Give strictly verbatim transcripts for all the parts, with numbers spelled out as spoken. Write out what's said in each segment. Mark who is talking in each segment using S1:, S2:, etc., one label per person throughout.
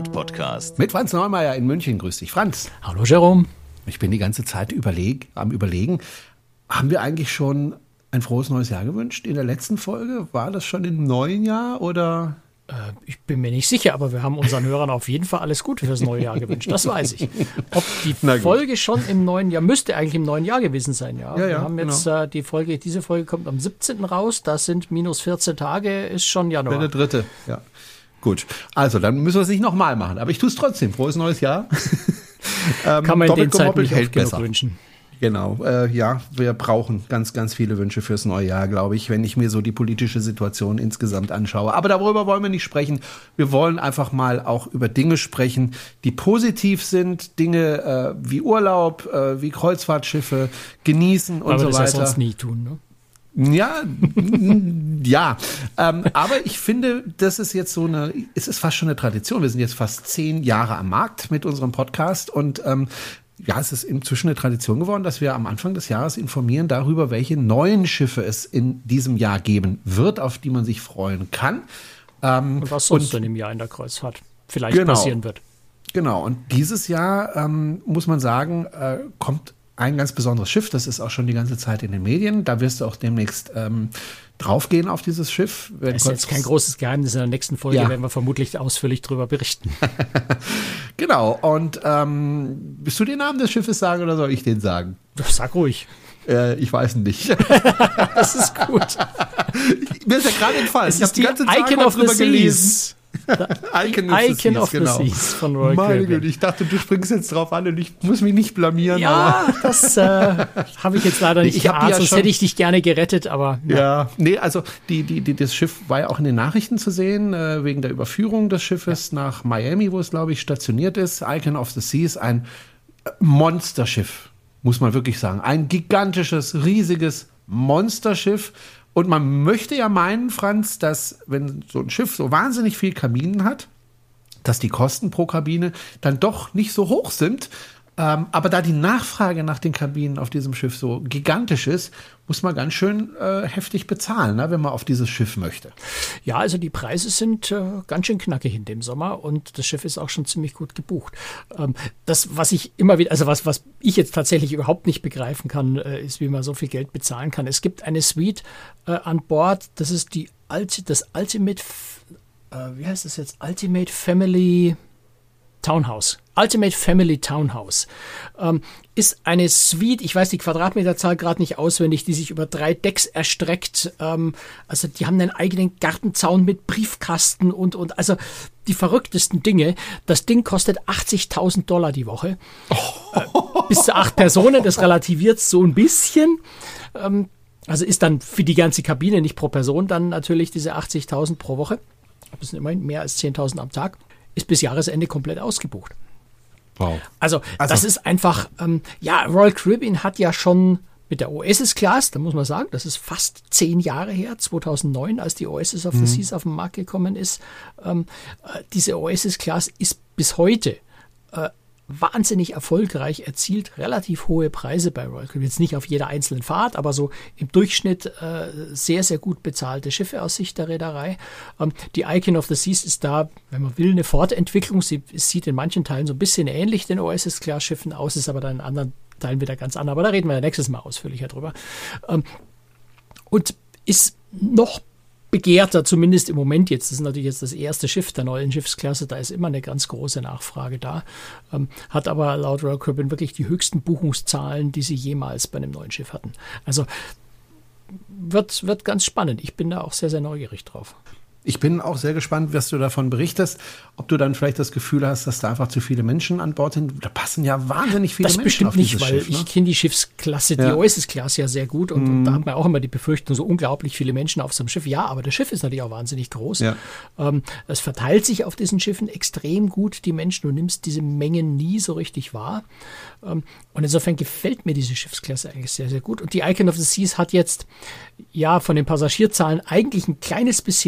S1: Kreuzfahrt-Podcast.
S2: Mit Franz Neumeier in München. Grüß dich, Franz.
S3: Hallo, Jerome.
S2: Ich bin die ganze Zeit überleg, am Überlegen, haben wir eigentlich schon ein frohes neues Jahr gewünscht? In der letzten Folge, war das schon im neuen Jahr oder?
S3: Äh, ich bin mir nicht sicher, aber wir haben unseren Hörern auf jeden Fall alles Gute fürs neue Jahr gewünscht. Das weiß ich. Ob die Folge schon im neuen Jahr, müsste eigentlich im neuen Jahr gewesen sein. Ja,
S2: ja, ja
S3: wir haben jetzt genau. äh, die Folge, diese Folge kommt am siebzehnten raus. Das sind minus vierzehn Tage, ist schon Januar.
S2: Der dritte, ja. Gut, also dann müssen wir es nicht nochmal machen. Aber ich tue es trotzdem. Frohes neues Jahr.
S3: ähm, Kann man in den Zeiten nicht oft genug wünschen.
S2: Genau, äh, ja, wir brauchen ganz, ganz viele Wünsche fürs neue Jahr, glaube ich, wenn ich mir so die politische Situation insgesamt anschaue. Aber darüber wollen wir nicht sprechen. Wir wollen einfach mal auch über Dinge sprechen, die positiv sind, Dinge äh, wie Urlaub, äh, wie Kreuzfahrtschiffe, genießen und
S3: Weil
S2: so
S3: wir
S2: weiter.
S3: das ja sonst nie tun, ne?
S2: Ja, ja, ähm, aber ich finde, das ist jetzt so eine, es ist fast schon eine Tradition. Wir sind jetzt fast zehn Jahre am Markt mit unserem Podcast und ähm, ja, es ist inzwischen eine Tradition geworden, dass wir am Anfang des Jahres informieren darüber, welche neuen Schiffe es in diesem Jahr geben wird, auf die man sich freuen kann.
S3: Ähm, und was sonst denn im Jahr in der Kreuzfahrt vielleicht
S2: genau,
S3: passieren wird.
S2: Genau, und dieses Jahr, ähm, muss man sagen, äh, kommt ein ganz besonderes Schiff, das ist auch schon die ganze Zeit in den Medien. Da wirst du auch demnächst ähm, draufgehen auf dieses Schiff.
S3: Das ist jetzt kein großes Geheimnis. In der nächsten Folge ja. werden wir vermutlich ausführlich darüber berichten.
S2: Genau. Und ähm, willst du den Namen des Schiffes sagen oder soll ich den sagen?
S3: Sag ruhig.
S2: Äh, ich weiß nicht.
S3: Das ist gut.
S2: Mir ist ja gerade entfallen.
S3: Es ich ist die ganze Zeit Icon of the Seas.
S2: Icon,
S3: Icon
S2: of the Seas,
S3: of the Seas von Royal
S2: Meine
S3: Caribbean.
S2: Güte, ich dachte, du springst jetzt drauf an und ich muss mich nicht blamieren.
S3: Ja, aber. das äh, habe ich jetzt leider nicht
S2: ich
S3: geahnt,
S2: ja
S3: sonst hätte ich dich gerne gerettet, aber
S2: ja. ja, nee, also die, die, die, das Schiff war ja auch in den Nachrichten zu sehen, äh, wegen der Überführung des Schiffes ja. nach Miami, wo es, glaube ich, stationiert ist. Icon of the Seas, ein Monsterschiff, muss man wirklich sagen. Ein gigantisches, riesiges Monsterschiff. Und man möchte ja meinen, Franz, dass wenn so ein Schiff so wahnsinnig viel Kabinen hat, dass die Kosten pro Kabine dann doch nicht so hoch sind. Ähm, aber da die Nachfrage nach den Kabinen auf diesem Schiff so gigantisch ist, muss man ganz schön äh, heftig bezahlen, ne, wenn man auf dieses Schiff möchte.
S3: Ja, also die Preise sind äh, ganz schön knackig in dem Sommer und das Schiff ist auch schon ziemlich gut gebucht. Ähm, das, was ich immer wieder, also was, was ich jetzt tatsächlich überhaupt nicht begreifen kann, äh, ist, wie man so viel Geld bezahlen kann. Es gibt eine Suite äh, an Bord, das ist die das Ultimate, äh, wie heißt das jetzt? Ultimate Family Townhouse. Ultimate Family Townhouse ähm, ist eine Suite, ich weiß die Quadratmeterzahl gerade nicht auswendig, die sich über drei Decks erstreckt. Ähm, also die haben einen eigenen Gartenzaun mit Briefkasten und, und also die verrücktesten Dinge. Das Ding kostet achtzigtausend Dollar die Woche. Oh. Äh, bis zu acht Personen, das relativiert so ein bisschen. Ähm, also ist dann für die ganze Kabine, nicht pro Person, dann natürlich diese achtzigtausend pro Woche. Das sind immerhin mehr als zehntausend am Tag. Ist bis Jahresende komplett ausgebucht.
S2: Wow.
S3: Also, also das ist einfach, ähm, ja, Royal Caribbean hat ja schon mit der Oasis Class, da muss man sagen, das ist fast zehn Jahre her, zweitausendneun, als die Oasis of the Seas auf den Markt gekommen ist. Ähm, äh, diese Oasis Class ist bis heute äh, wahnsinnig erfolgreich, erzielt relativ hohe Preise bei Royal Caribbean. Jetzt nicht auf jeder einzelnen Fahrt, aber so im Durchschnitt äh, sehr, sehr gut bezahlte Schiffe aus Sicht der Reederei. Ähm, die Icon of the Seas ist da, wenn man will, eine Fortentwicklung. Sie sieht in manchen Teilen so ein bisschen ähnlich den Oasis-Class-Schiffen aus, ist aber dann in anderen Teilen wieder ganz anders. Aber da reden wir ja nächstes Mal ausführlicher drüber. Ähm, und ist noch begehrter, zumindest im Moment jetzt. Das ist natürlich jetzt das erste Schiff der neuen Schiffsklasse. Da ist immer eine ganz große Nachfrage da. Ähm, hat aber laut Royal Caribbean wirklich die höchsten Buchungszahlen, die sie jemals bei einem neuen Schiff hatten. Also wird, wird ganz spannend. Ich bin da auch sehr, sehr neugierig drauf.
S2: Ich bin auch sehr gespannt, was du davon berichtest. Ob du dann vielleicht das Gefühl hast, dass da einfach zu viele Menschen an Bord sind. Da passen ja wahnsinnig viele
S3: das
S2: Menschen auf
S3: nicht,
S2: dieses
S3: Schiff. Das bestimmt nicht, weil
S2: Schiff, ne?
S3: ich kenne die Schiffsklasse, die
S2: ja.
S3: Oasis-Klasse ja sehr gut. Und, mm. und da hat man auch immer die Befürchtung, so unglaublich viele Menschen auf so einem Schiff. Ja, aber das Schiff ist natürlich auch wahnsinnig groß. Ja. Ähm, es verteilt sich auf diesen Schiffen extrem gut, die Menschen. Du nimmst diese Mengen nie so richtig wahr. Ähm, und insofern gefällt mir diese Schiffsklasse eigentlich sehr, sehr gut. Und die Icon of the Seas hat jetzt ja von den Passagierzahlen eigentlich ein kleines bisschen weniger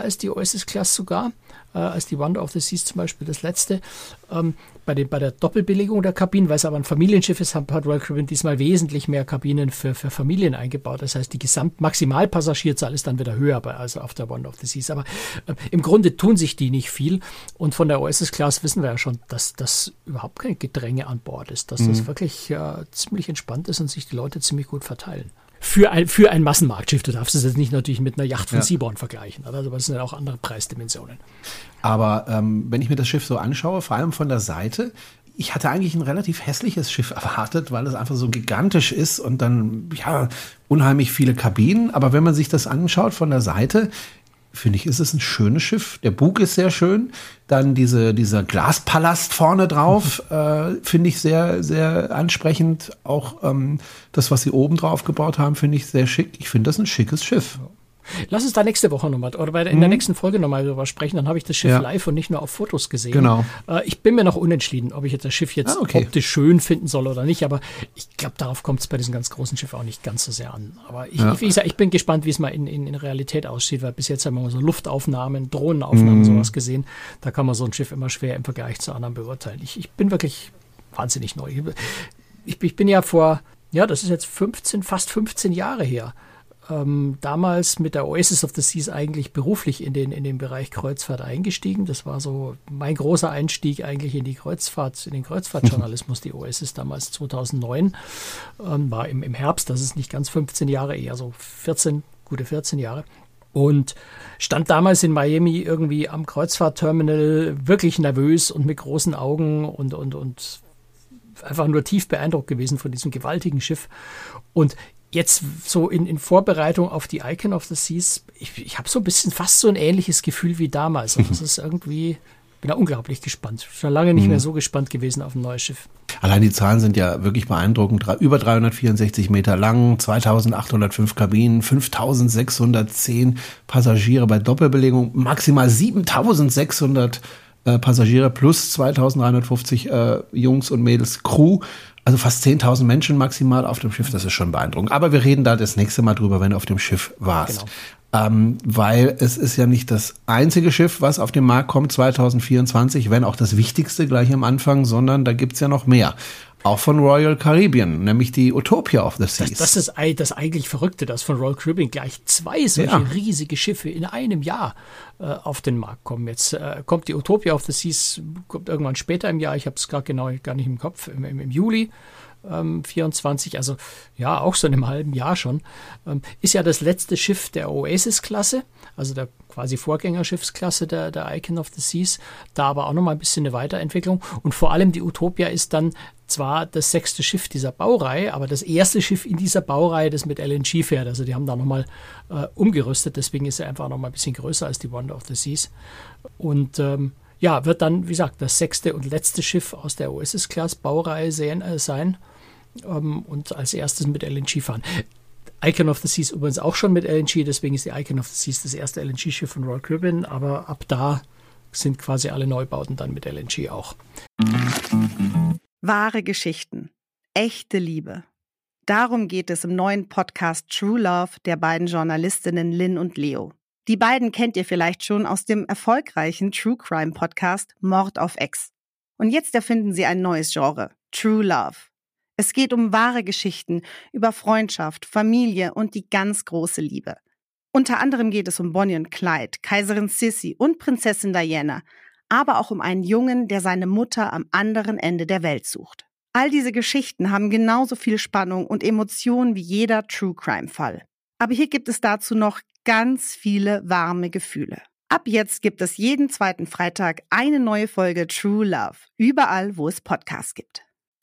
S3: als die Oasis-Class sogar, äh, als die Wonder of the Seas zum Beispiel das letzte. Ähm, bei, den, bei der Doppelbelegung der Kabinen, weil es aber ein Familienschiff ist, hat Royal Caribbean diesmal wesentlich mehr Kabinen für, für Familien eingebaut. Das heißt, die Gesamtmaximalpassagierzahl ist dann wieder höher bei, also auf der Wonder of the Seas. Aber äh, im Grunde tun sich die nicht viel. Und von der Oasis-Class wissen wir ja schon, dass das überhaupt kein Gedränge an Bord ist, dass mhm. das wirklich äh, ziemlich entspannt ist und sich die Leute ziemlich gut verteilen. Für ein, für ein Massenmarktschiff. Du darfst es jetzt nicht natürlich mit einer Yacht von ja. Seabourn vergleichen. Also das sind ja auch andere Preisdimensionen.
S2: Aber ähm, wenn ich mir das Schiff so anschaue, vor allem von der Seite, ich hatte eigentlich ein relativ hässliches Schiff erwartet, weil es einfach so gigantisch ist und dann, ja, unheimlich viele Kabinen. Aber wenn man sich das anschaut von der Seite, finde ich, ist es ein schönes Schiff. Der Bug ist sehr schön. Dann diese, dieser Glaspalast vorne drauf, äh, finde ich sehr, sehr ansprechend. Auch ähm, das, was sie oben drauf gebaut haben, finde ich sehr schick. Ich finde das ein schickes Schiff.
S3: Lass uns da nächste Woche nochmal, oder bei der, in der nächsten Folge nochmal drüber sprechen. Dann habe ich das Schiff ja. live und nicht nur auf Fotos gesehen.
S2: Genau.
S3: Äh, ich bin mir noch unentschieden, ob ich jetzt das Schiff jetzt ah, okay. optisch schön finden soll oder nicht. Aber ich glaube, darauf kommt es bei diesem ganz großen Schiff auch nicht ganz so sehr an. Aber ich, ja. ich, wie gesagt, ich bin gespannt, wie es mal in, in, in Realität aussieht, weil bis jetzt haben wir mal so Luftaufnahmen, Drohnenaufnahmen, mhm. sowas gesehen. Da kann man so ein Schiff immer schwer im Vergleich zu anderen beurteilen. Ich, ich bin wirklich wahnsinnig neu. Ich, ich bin ja vor, ja, das ist jetzt fünfzehn, fast fünfzehn Jahre her. Ähm, damals mit der Oasis of the Seas eigentlich beruflich in den, in den Bereich Kreuzfahrt eingestiegen. Das war so mein großer Einstieg eigentlich in die Kreuzfahrt, in den Kreuzfahrtjournalismus, die Oasis damals zweitausendneun. Ähm, war im, im Herbst, das ist nicht ganz fünfzehn Jahre, eher so vierzehn, gute vierzehn Jahre. Und stand damals in Miami irgendwie am Kreuzfahrtterminal wirklich nervös und mit großen Augen und, und, und einfach nur tief beeindruckt gewesen von diesem gewaltigen Schiff. Und jetzt so in, in Vorbereitung auf die Icon of the Seas, ich, ich habe so ein bisschen fast so ein ähnliches Gefühl wie damals. Und das ist irgendwie, bin da unglaublich gespannt. Schon lange nicht mhm. mehr so gespannt gewesen auf ein neues Schiff.
S2: Allein die Zahlen sind ja wirklich beeindruckend. Über dreihundertvierundsechzig Meter lang, zweitausendachthundertfünf Kabinen, fünftausendsechshundertzehn Passagiere bei Doppelbelegung, maximal siebentausendsechshundert äh, Passagiere plus zweitausenddreihundertfünfzig äh, Jungs und Mädels Crew. Also fast zehntausend Menschen maximal auf dem Schiff, das ist schon beeindruckend. Aber wir reden da das nächste Mal drüber, wenn du auf dem Schiff warst. Genau. Ähm, weil es ist ja nicht das einzige Schiff, was auf den Markt kommt zweitausendvierundzwanzig, wenn auch das wichtigste gleich am Anfang, sondern da gibt's ja noch mehr. Auch von Royal Caribbean, nämlich die Utopia of the Seas.
S3: Das, das ist das eigentlich Verrückte, dass von Royal Caribbean gleich zwei solche ja. riesige Schiffe in einem Jahr äh, auf den Markt kommen. Jetzt äh, kommt die Utopia of the Seas, kommt irgendwann später im Jahr, ich habe es gerade genau gar nicht im Kopf, im, im, im Juli ähm, vierundzwanzig, also ja, auch so in einem halben Jahr schon. Ähm, ist ja das letzte Schiff der Oasis-Klasse, also der quasi Vorgängerschiffsklasse der, der Icon of the Seas, da aber auch nochmal ein bisschen eine Weiterentwicklung. Und vor allem die Utopia ist dann zwar das sechste Schiff dieser Baureihe, aber das erste Schiff in dieser Baureihe, das mit L N G fährt. Also die haben da nochmal äh, umgerüstet, deswegen ist er einfach nochmal ein bisschen größer als die Wonder of the Seas. Und ähm, ja, wird dann, wie gesagt, das sechste und letzte Schiff aus der Oasis-Class Baureihe sehen, äh, sein ähm, und als erstes mit L N G fahren. Icon of the Seas übrigens auch schon mit L N G, deswegen ist die Icon of the Seas das erste L N G-Schiff von Royal Caribbean, aber ab da sind quasi alle Neubauten dann mit L N G auch.
S1: Wahre Geschichten, echte Liebe. Darum geht es im neuen Podcast True Love der beiden Journalistinnen Lynn und Leo. Die beiden kennt ihr vielleicht schon aus dem erfolgreichen True Crime Podcast Mord auf Ex. Und jetzt erfinden sie ein neues Genre, True Love. Es geht um wahre Geschichten über Freundschaft, Familie und die ganz große Liebe. Unter anderem geht es um Bonnie und Clyde, Kaiserin Sissi und Prinzessin Diana, aber auch um einen Jungen, der seine Mutter am anderen Ende der Welt sucht. All diese Geschichten haben genauso viel Spannung und Emotionen wie jeder True-Crime-Fall. Aber hier gibt es dazu noch ganz viele warme Gefühle. Ab jetzt gibt es jeden zweiten Freitag eine neue Folge True Love, überall, wo es Podcasts gibt.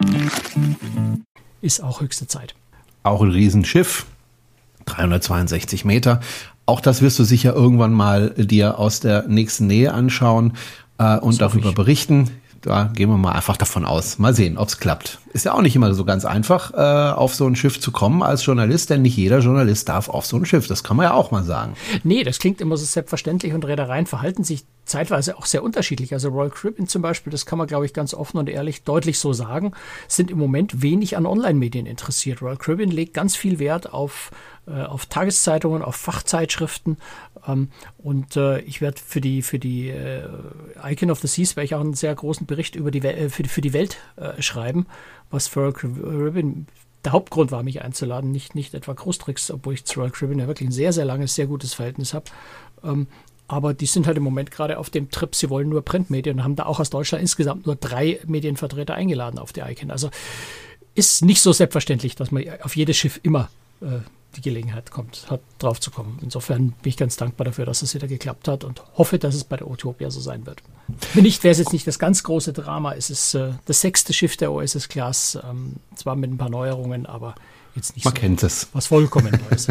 S3: Ist auch höchste Zeit.
S2: Auch ein Riesenschiff, dreihundertzweiundsechzig Meter. Auch das wirst du sicher irgendwann mal dir aus der nächsten Nähe anschauen äh, und darüber berichten. Da gehen wir mal einfach davon aus. Mal sehen, ob es klappt. Ist ja auch nicht immer so ganz einfach, äh, auf so ein Schiff zu kommen als Journalist, denn nicht jeder Journalist darf auf so ein Schiff. Das kann man ja auch mal sagen.
S3: Nee, das klingt immer so selbstverständlich und Reedereien verhalten sich zeitweise auch sehr unterschiedlich. Also Royal Caribbean zum Beispiel, das kann man, glaube ich, ganz offen und ehrlich deutlich so sagen, sind im Moment wenig an Online-Medien interessiert. Royal Caribbean legt ganz viel Wert auf äh, auf Tageszeitungen, auf Fachzeitschriften. Ähm, und äh, ich werde für die für die äh, Icon of the Seas werde ich auch einen sehr großen Bericht über die We- für, für die Welt äh, schreiben, was für Royal Caribbean der Hauptgrund war, mich einzuladen, nicht, nicht etwa Großtricks, obwohl ich zu Royal Caribbean ja wirklich ein sehr, sehr langes, sehr gutes Verhältnis habe. Ähm, aber die sind halt im Moment gerade auf dem Trip, sie wollen nur Printmedien und haben da auch aus Deutschland insgesamt nur drei Medienvertreter eingeladen auf die Icon. Also ist nicht so selbstverständlich, dass man auf jedes Schiff immer äh, die Gelegenheit kommt, hat, drauf zu kommen. Insofern bin ich ganz dankbar dafür, dass es wieder geklappt hat und hoffe, dass es bei der Utopia so sein wird. Wenn nicht, wäre es jetzt nicht das ganz große Drama. Es ist äh, das sechste Schiff der O S S-Class, ähm, zwar mit ein paar Neuerungen, aber jetzt nicht
S2: Man
S3: so
S2: kennt es.
S3: was vollkommen Neues.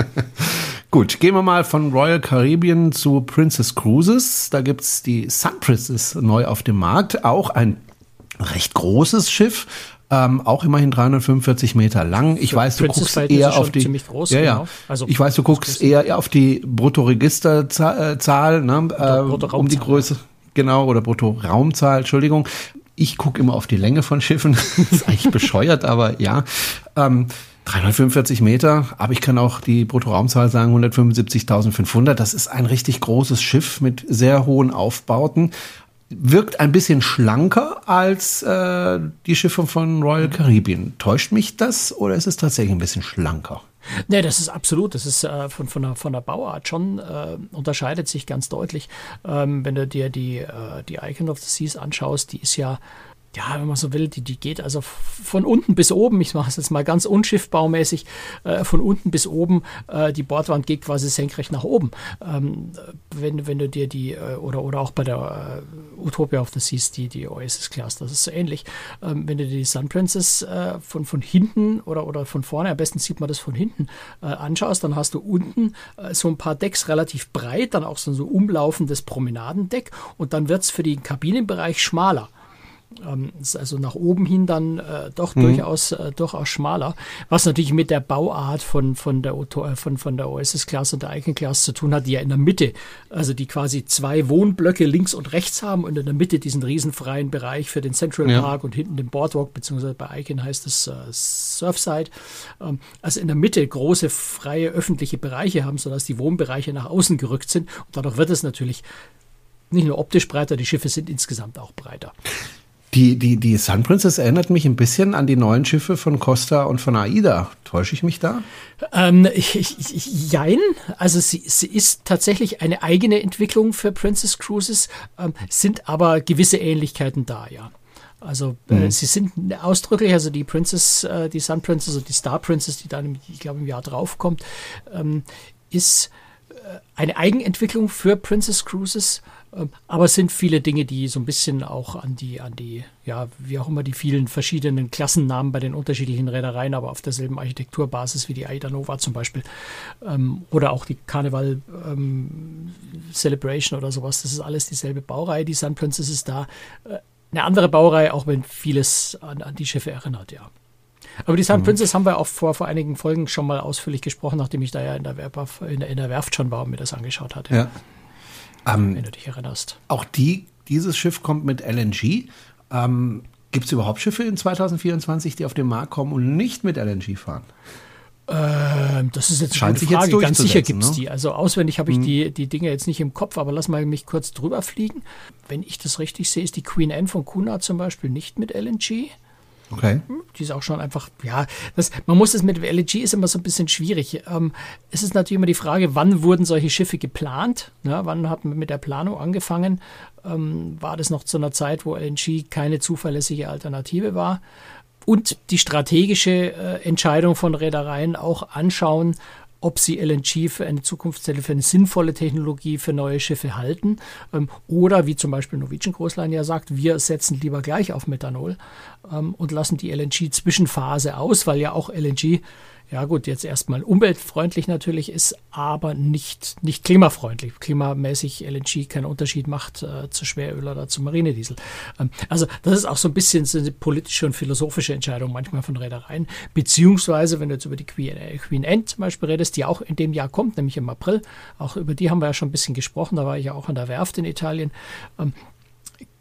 S2: Gut, gehen wir mal von Royal Caribbean zu Princess Cruises. Da gibt es die Sun Princess neu auf dem Markt. Auch ein recht großes Schiff. Ähm, auch immerhin dreihundertfünfundvierzig Meter lang. Ich
S3: Für
S2: weiß, du
S3: Princess
S2: guckst eher auf die.
S3: Ziemlich groß,
S2: ja, ja.
S3: Genau. Also,
S2: ich weiß, du guckst eher auf die Bruttoregisterzahl, ne, äh, um die Größe. Genau, oder Bruttoraumzahl, Entschuldigung. Ich gucke immer auf die Länge von Schiffen. Das ist eigentlich bescheuert, aber ja. Ähm, dreihundertfünfundvierzig Meter, aber ich kann auch die Bruttoraumzahl sagen, hundertfünfundsiebzigtausendfünfhundert. Das ist ein richtig großes Schiff mit sehr hohen Aufbauten. Wirkt ein bisschen schlanker als äh, die Schiffe von Royal Caribbean. Täuscht mich das oder ist es tatsächlich ein bisschen schlanker?
S3: Nee, das ist absolut. Das ist äh, von, von, der, von der Bauart schon, äh, unterscheidet sich ganz deutlich. Ähm, wenn du dir die, äh, die Icon of the Seas anschaust, die ist ja, ja, wenn man so will, die, die geht also von unten bis oben, ich mache es jetzt mal ganz unschiffbaumäßig, äh, von unten bis oben, äh, die Bordwand geht quasi senkrecht nach oben. Ähm, wenn, wenn du dir die, äh, oder, oder auch bei der äh, Utopia of the Seas, die, die O S S-Class, das ist so ähnlich. Ähm, wenn du dir die Sun Princess äh, von, von hinten oder, oder von vorne, am besten sieht man das von hinten, äh, anschaust, dann hast du unten äh, so ein paar Decks relativ breit, dann auch so ein so umlaufendes Promenadendeck und dann wird es für den Kabinenbereich schmaler. Ähm, ist also nach oben hin dann äh, doch mhm. durchaus, äh, durchaus schmaler, was natürlich mit der Bauart von, von, der, äh, von, von der O S S-Class und der Icon-Class zu tun hat, die ja in der Mitte, also die quasi zwei Wohnblöcke links und rechts haben und in der Mitte diesen riesenfreien Bereich für den Central ja. Park und hinten den Boardwalk, beziehungsweise bei Icon heißt es äh, Surfside. Ähm, also in der Mitte große, freie, öffentliche Bereiche haben, sodass die Wohnbereiche nach außen gerückt sind und dadurch wird es natürlich nicht nur optisch breiter, die Schiffe sind insgesamt auch breiter.
S2: Die, die, die Sun Princess erinnert mich ein bisschen an die neuen Schiffe von Costa und von AIDA. Täusche ich mich da?
S3: Ähm, ich, ich, ich, jein. Also sie, sie ist tatsächlich eine eigene Entwicklung für Princess Cruises, ähm, sind aber gewisse Ähnlichkeiten da, ja. Also äh, mhm. sie sind ausdrücklich, also die Princess, äh, die Sun Princess und die Star Princess, die dann, ich glaube, im Jahr drauf kommt, ähm, ist äh, eine Eigenentwicklung für Princess Cruises. Aber es sind viele Dinge, die so ein bisschen auch an die, an die, ja, wie auch immer, die vielen verschiedenen Klassennamen bei den unterschiedlichen Reedereien, aber auf derselben Architekturbasis wie die AIDA Nova zum Beispiel. Ähm, oder auch die Carnival ähm, Celebration oder sowas. Das ist alles dieselbe Baureihe. Die Sun Princess ist da äh, eine andere Baureihe, auch wenn vieles an, an die Schiffe erinnert, ja. Aber die Sun Princess haben wir auch vor, vor einigen Folgen schon mal ausführlich gesprochen, nachdem ich da ja in der, Werf, in der, in der Werft schon war und mir das angeschaut hatte.
S2: Ja.
S3: Um, wenn du dich erinnerst.
S2: Auch die, dieses Schiff kommt mit L N G. Ähm, Gibt es überhaupt Schiffe in zwanzig vierundzwanzig, die auf den Markt kommen und nicht mit L N G fahren?
S3: Ähm, das ist jetzt
S2: Scheint
S3: eine
S2: sich
S3: Frage.
S2: jetzt
S3: Ganz sicher gibt es
S2: ne?
S3: die. Also auswendig habe ich
S2: hm.
S3: die, die Dinge jetzt nicht im Kopf, aber lass mal mich kurz drüber fliegen. Wenn ich das richtig sehe, ist die Queen Anne von Cunard zum Beispiel nicht mit L N G.
S2: Okay.
S3: Die ist auch schon einfach, ja, das, man muss es mit L N G ist immer so ein bisschen schwierig. Ähm, es ist natürlich immer die Frage, wann wurden solche Schiffe geplant? Ja, wann hat man mit der Planung angefangen? Ähm, war das noch zu einer Zeit, wo L N G keine zuverlässige Alternative war? Und die strategische äh, Entscheidung von Reedereien auch anschauen, ob sie L N G für eine Zukunftszelle, für eine sinnvolle Technologie für neue Schiffe halten. Ähm, oder wie zum Beispiel Norwegian Cruise Line ja sagt, wir setzen lieber gleich auf Methanol ähm, und lassen die L N G-Zwischenphase aus, weil ja auch L N G, ja gut, jetzt erstmal umweltfreundlich natürlich ist, aber nicht, nicht klimafreundlich. Klimamäßig L N G keinen Unterschied macht äh, zu Schweröl oder zu Marinediesel. Ähm, also das ist auch so ein bisschen so eine politische und philosophische Entscheidung manchmal von Reedereien. Beziehungsweise, wenn du jetzt über die Queen, äh, Queen Anne zum Beispiel redest, die auch in dem Jahr kommt, nämlich im April, auch über die haben wir ja schon ein bisschen gesprochen, da war ich ja auch an der Werft in Italien, ähm,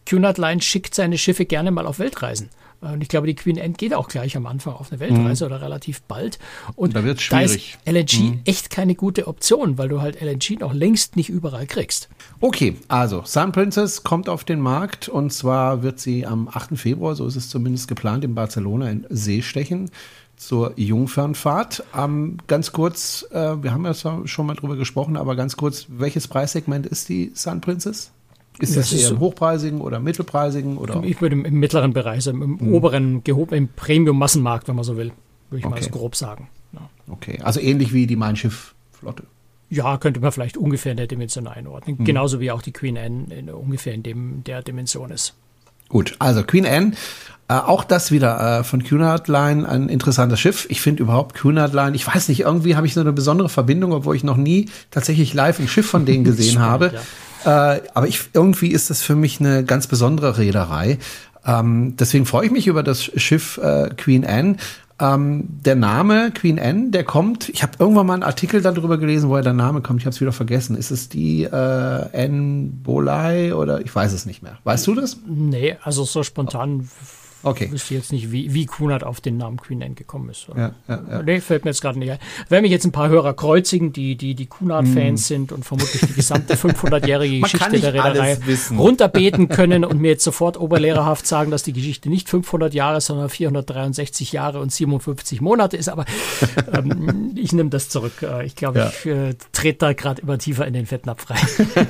S3: Cunard Line schickt seine Schiffe gerne mal auf Weltreisen. Und ich glaube, die Queen Anne geht auch gleich am Anfang auf eine Weltreise mhm. oder relativ bald. Und
S2: da wird's
S3: da
S2: schwierig.
S3: ist L N G
S2: mhm.
S3: echt keine gute Option, weil du halt L N G noch längst nicht überall kriegst.
S2: Okay, also Sun Princess kommt auf den Markt und zwar wird sie am achten Februar, so ist es zumindest geplant, in Barcelona in See stechen zur Jungfernfahrt. Ähm, ganz kurz, äh, wir haben ja schon mal drüber gesprochen, aber ganz kurz, welches Preissegment ist die Sun Princess? Ist das, das eher im hochpreisigen oder mittelpreisigen? Oder?
S3: Ich würde im, im mittleren Bereich, also im hm. oberen, gehobenen Premium-Massenmarkt, wenn man so will, würde ich
S2: okay.
S3: mal so grob sagen. Ja.
S2: Okay, also ähnlich wie die Mein Schiff-Flotte.
S3: Ja, könnte man vielleicht ungefähr in der Dimension einordnen. Hm. Genauso wie auch die Queen Anne in, ungefähr in dem, der Dimension ist.
S2: Gut, also Queen Anne, äh, auch das wieder äh, von Cunard Line, ein interessantes Schiff. Ich finde überhaupt Cunard Line, ich weiß nicht, irgendwie habe ich so eine besondere Verbindung, obwohl ich noch nie tatsächlich live ein Schiff von denen gesehen Spannend, habe. Ja. Äh, aber ich, irgendwie ist das für mich eine ganz besondere Reederei. Ähm, deswegen freue ich mich über das Schiff äh, Queen Anne. Ähm, der Name Queen Anne, der kommt, ich habe irgendwann mal einen Artikel darüber gelesen, woher der Name kommt, ich habe es wieder vergessen. Ist es die äh, Anne Boleyn oder ich weiß es nicht mehr. Weißt du das?
S3: Nee, also so spontan
S2: okay.
S3: wüsste ich jetzt nicht, wie, wie Cunard auf den Namen Queen Anne gekommen ist.
S2: Ja, ja, ja.
S3: Nee, fällt mir jetzt gerade nicht ein. Wenn mich jetzt ein paar Hörer kreuzigen, die die, die Cunard-Fans mm. sind und vermutlich die gesamte fünfhundertjährige Geschichte der Reederei runterbeten können und mir jetzt sofort oberlehrerhaft sagen, dass die Geschichte nicht fünfhundert Jahre, sondern vierhundertdreiundsechzig Jahre und siebenundfünfzig Monate ist. Aber ähm, ich nehme das zurück. Ich glaube, ja. ich äh, trete da gerade immer tiefer in den Fettnapf rein.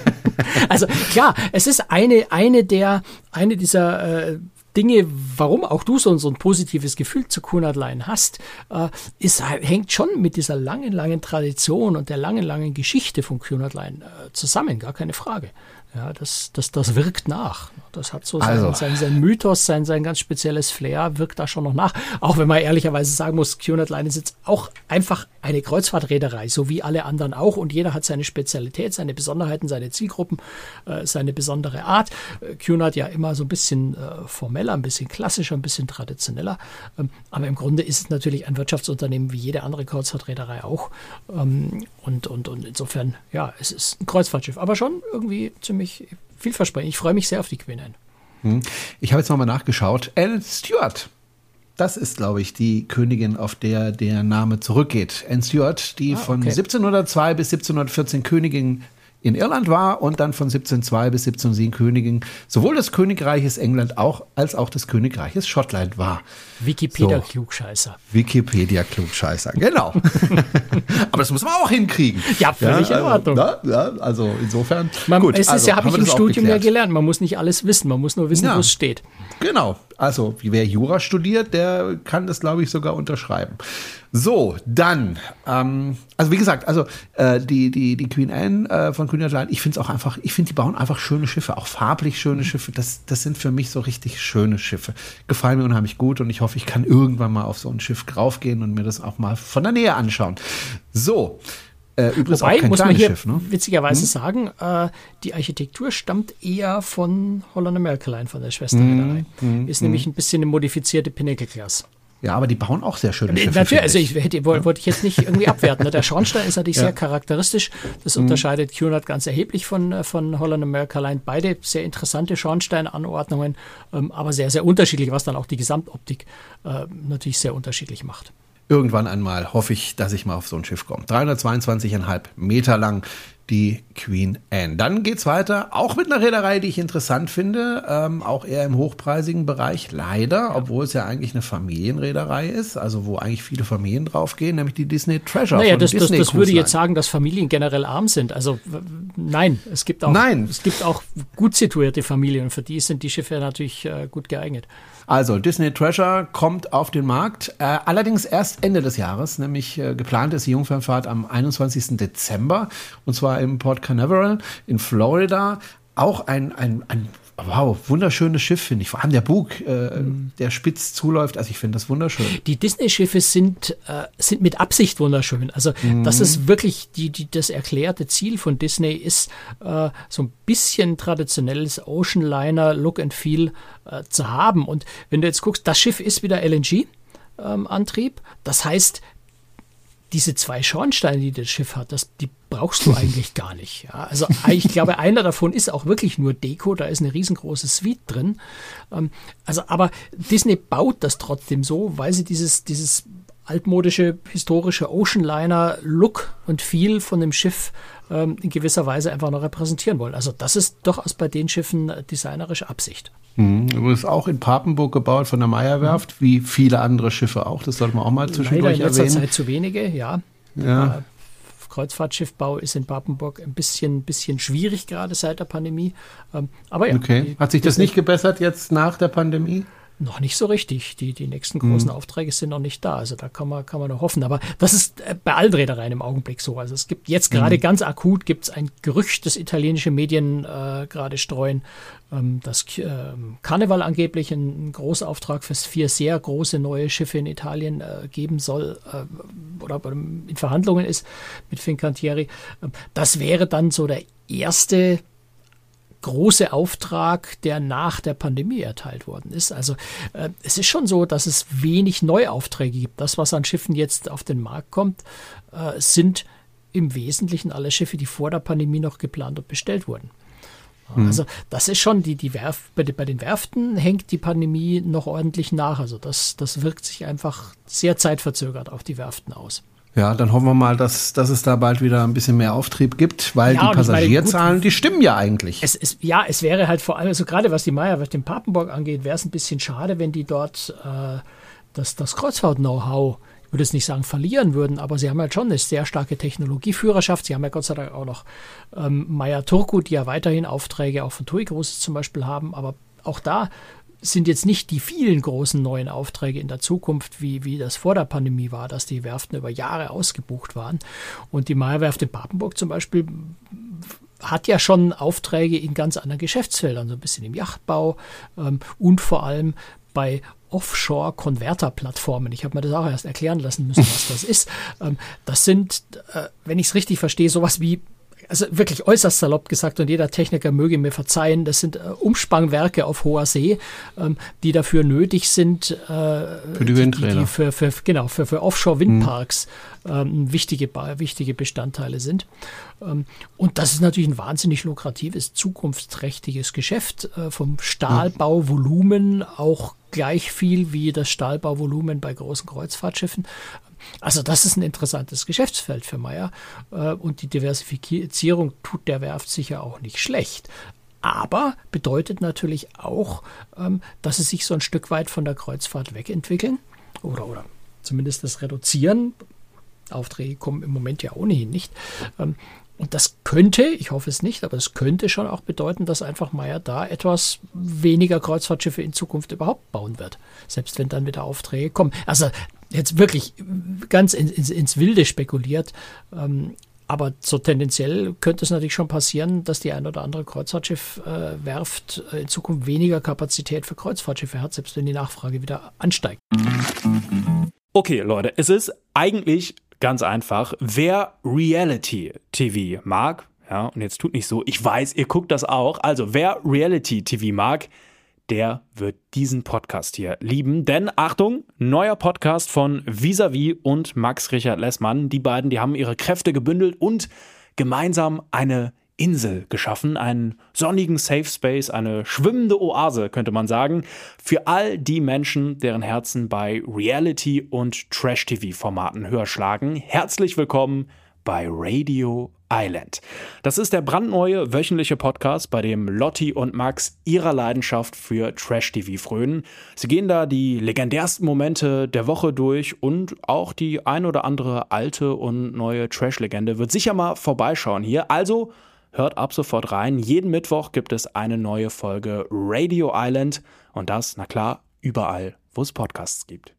S3: Also klar, es ist eine, eine, der, eine dieser äh, Dinge, warum auch du so, so ein positives Gefühl zu Cunard Line hast, äh, ist, hängt schon mit dieser langen, langen Tradition und der langen, langen Geschichte von Cunard Line äh, zusammen, gar keine Frage. Ja, das, das, das wirkt nach. Das hat so sein, also. sein, sein Mythos, sein, sein ganz spezielles Flair, wirkt da schon noch nach. Auch wenn man ehrlicherweise sagen muss, Cunard Line ist jetzt auch einfach eine Kreuzfahrtreederei, so wie alle anderen auch. Und jeder hat seine Spezialität, seine Besonderheiten, seine Zielgruppen, äh, seine besondere Art. Äh, Cunard ja immer so ein bisschen äh, formeller, ein bisschen klassischer, ein bisschen traditioneller. Ähm, aber im Grunde ist es natürlich ein Wirtschaftsunternehmen wie jede andere Kreuzfahrtreederei auch. Ähm, und, und, und insofern, ja, es ist ein Kreuzfahrtschiff, aber schon irgendwie ziemlich vielversprechend. Ich freue mich sehr auf die Queen Anne.
S2: Ich habe jetzt nochmal nachgeschaut. Anne Stewart. Das ist, glaube ich, die Königin, auf der der Name zurückgeht. Anne Stewart, die ah, okay. von siebzehnhundertzwei bis siebzehnhundertvierzehn Königin in Irland war und dann von siebzehnhundertzwei bis siebzehnhundertsieben Königin sowohl des Königreiches England auch als auch des Königreiches Schottland war.
S3: Wikipedia-Klugscheißer.
S2: So. Wikipedia-Klugscheißer, genau. Aber das muss man auch hinkriegen.
S3: Ja, völlig ja, in Ordnung.
S2: Also, ja, also insofern.
S3: Man,
S2: gut,
S3: es ist
S2: also,
S3: ja, habe ich im Studium ja gelernt, man muss nicht alles wissen, man muss nur wissen, ja, wo es steht.
S2: Genau, also wer Jura studiert, der kann das, glaube ich, sogar unterschreiben. So, dann, ähm, also wie gesagt, also äh, die, die, die Queen Anne äh, von Cunard Line, ich finde es auch einfach, ich finde, die bauen einfach schöne Schiffe, auch farblich schöne Schiffe. Das, das sind für mich so richtig schöne Schiffe. Gefallen mir unheimlich gut und ich hoffe, ich kann irgendwann mal auf so ein Schiff draufgehen und mir das auch mal von der Nähe anschauen. So, äh, übrigens
S3: Wobei,
S2: auch kein
S3: muss man hier
S2: Schiff, ne?
S3: witzigerweise hm? sagen, äh, die Architektur stammt eher von Holland America Line, von der Schwesterreederei. Hm, Ist hm, nämlich ein bisschen eine modifizierte Pinnacle Class.
S2: Ja, aber die bauen auch sehr schöne Schiffe.
S3: Natürlich, also ich hätte, wollte ich jetzt nicht irgendwie abwerten. Ne? Der Schornstein ist natürlich ja. sehr charakteristisch. Das unterscheidet mhm. Cunard ganz erheblich von, von Holland America Line. Beide sehr interessante Schornsteinanordnungen, ähm, aber sehr, sehr unterschiedlich, was dann auch die Gesamtoptik äh, natürlich sehr unterschiedlich macht.
S2: Irgendwann einmal hoffe ich, dass ich mal auf so ein Schiff komme. dreihundertzweiundzwanzig Komma fünf Meter lang, die Queen Anne. Dann geht's weiter, auch mit einer Reederei, die ich interessant finde, ähm, auch eher im hochpreisigen Bereich, leider, obwohl es ja eigentlich eine Familienreederei ist, also wo eigentlich viele Familien draufgehen, nämlich die Disney Treasure.
S3: Naja,
S2: von
S3: das,
S2: Disney
S3: das, das würde jetzt sagen, dass Familien generell arm sind. Also nein, es gibt auch,
S2: nein.
S3: Es gibt auch gut situierte Familien und für die sind die Schiffe natürlich äh, gut geeignet.
S2: Also Disney Treasure kommt auf den Markt, äh, allerdings erst Ende des Jahres, nämlich äh, geplant ist die Jungfernfahrt am einundzwanzigsten Dezember und zwar im Port Canaveral in Florida. Auch ein, ein, ein wow, wunderschönes Schiff, finde ich. Vor allem der Bug, äh, mhm. der spitz zuläuft. Also ich finde das wunderschön.
S3: Die Disney-Schiffe sind, äh, sind mit Absicht wunderschön. Also mhm. das ist wirklich die, die, das erklärte Ziel von Disney ist, äh, so ein bisschen traditionelles Oceanliner Look and Feel äh, zu haben. Und wenn du jetzt guckst, das Schiff ist wieder L N G-Antrieb. Ähm, das heißt, diese zwei Schornsteine, die das Schiff hat, das, die brauchst du eigentlich gar nicht. Ja, also ich glaube, einer davon ist auch wirklich nur Deko, da ist eine riesengroße Suite drin. Ähm, also, aber Disney baut das trotzdem so, weil sie dieses, dieses altmodische, historische Oceanliner-Look und Feel von dem Schiff ähm, in gewisser Weise einfach noch repräsentieren wollen. Also das ist durchaus bei den Schiffen designerische Absicht.
S2: Mhm. Übrigens auch in Papenburg gebaut von der Meyer-Werft, mhm. wie viele andere Schiffe auch. Das sollte man auch mal zwischendurch erwähnen.
S3: Leider in letzter Zeit zu wenige, ja.
S2: Ja.
S3: Äh, Kreuzfahrtschiffbau ist in Papenburg ein bisschen, bisschen schwierig, gerade seit der Pandemie. Ähm, aber ja.
S2: Okay. Hat sich das nicht gebessert jetzt nach der Pandemie?
S3: Noch nicht so richtig. Die, die nächsten großen mhm. Aufträge sind noch nicht da. Also da kann man, kann man noch hoffen. Aber das ist bei allen Reedereien im Augenblick so. Also es gibt jetzt gerade mhm. ganz akut gibt es ein Gerücht, das italienische Medien äh, gerade streuen, ähm, dass äh, Carnival angeblich einen Großauftrag für vier sehr große neue Schiffe in Italien äh, geben soll äh, oder in Verhandlungen ist mit Fincantieri. Das wäre dann so der erste große Auftrag, der nach der Pandemie erteilt worden ist. Also äh, es ist schon so, dass es wenig Neuaufträge gibt. Das, was an Schiffen jetzt auf den Markt kommt, äh, sind im Wesentlichen alle Schiffe, die vor der Pandemie noch geplant und bestellt wurden. Mhm. Also das ist schon, die, die Werf, bei, bei den Werften hängt die Pandemie noch ordentlich nach. Also das, das wirkt sich einfach sehr zeitverzögert auf die Werften aus.
S2: Ja, dann hoffen wir mal, dass, dass es da bald wieder ein bisschen mehr Auftrieb gibt, weil
S3: ja,
S2: die Passagierzahlen,
S3: meine, gut,
S2: die stimmen ja eigentlich.
S3: Es, es, ja, es wäre halt vor allem, also gerade was die Meyer-Werft in Papenburg angeht, wäre es ein bisschen schade, wenn die dort äh, das, das Kreuzfahrt-Know-how, ich würde jetzt nicht sagen verlieren würden, aber sie haben halt schon eine sehr starke Technologieführerschaft. Sie haben ja Gott sei Dank auch noch ähm, Meyer Turku, die ja weiterhin Aufträge auch von TUI Cruises zum Beispiel haben, aber auch da sind jetzt nicht die vielen großen neuen Aufträge in der Zukunft, wie, wie das vor der Pandemie war, dass die Werften über Jahre ausgebucht waren. Und die Meyer-Werft in Papenburg zum Beispiel hat ja schon Aufträge in ganz anderen Geschäftsfeldern, so ein bisschen im Yachtbau ähm, und vor allem bei Offshore-Konverter-Plattformen. Ich habe mir das auch erst erklären lassen müssen, was das ist. Ähm, das sind, äh, wenn ich es richtig verstehe, sowas wie, also wirklich äußerst salopp gesagt, und jeder Techniker möge mir verzeihen, das sind äh, Umspannwerke auf hoher See, ähm, die dafür nötig sind, äh,
S2: für die Windräder.
S3: Die, die für, für, genau, für, für Offshore-Windparks mhm. ähm, wichtige, wichtige Bestandteile sind. Ähm, und das ist natürlich ein wahnsinnig lukratives, zukunftsträchtiges Geschäft, äh, vom Stahlbauvolumen auch gleich viel wie das Stahlbauvolumen bei großen Kreuzfahrtschiffen. Also das ist ein interessantes Geschäftsfeld für Meyer und die Diversifizierung tut der Werft sicher auch nicht schlecht. Aber bedeutet natürlich auch, dass sie sich so ein Stück weit von der Kreuzfahrt wegentwickeln oder, oder zumindest das reduzieren. Aufträge kommen im Moment ja ohnehin nicht. Und das könnte, ich hoffe es nicht, aber es könnte schon auch bedeuten, dass einfach Meyer da etwas weniger Kreuzfahrtschiffe in Zukunft überhaupt bauen wird. Selbst wenn dann wieder Aufträge kommen. Also jetzt wirklich ganz ins, ins, ins Wilde spekuliert. Ähm, aber so tendenziell könnte es natürlich schon passieren, dass die ein oder andere Kreuzfahrtschiff-Werft äh, in Zukunft weniger Kapazität für Kreuzfahrtschiffe hat, selbst wenn die Nachfrage wieder ansteigt.
S4: Okay, Leute, es ist eigentlich ganz einfach, wer Reality-T V mag, ja, und jetzt tut nicht so, ich weiß, ihr guckt das auch, also wer Reality-T V mag, der wird diesen Podcast hier lieben, denn Achtung, neuer Podcast von Vis-a-vis und Max Richard Lessmann, die beiden, die haben ihre Kräfte gebündelt und gemeinsam eine Insel geschaffen, einen sonnigen Safe Space, eine schwimmende Oase, könnte man sagen, für all die Menschen, deren Herzen bei Reality- und Trash-T V-Formaten höher schlagen. Herzlich willkommen bei Radio Island. Das ist der brandneue wöchentliche Podcast, bei dem Lotti und Max ihrer Leidenschaft für Trash-T V frönen. Sie gehen da die legendärsten Momente der Woche durch und auch die ein oder andere alte und neue Trash-Legende wird sicher mal vorbeischauen hier. Also hört ab sofort rein. Jeden Mittwoch gibt es eine neue Folge Radio Island und das, na klar, überall, wo es Podcasts gibt.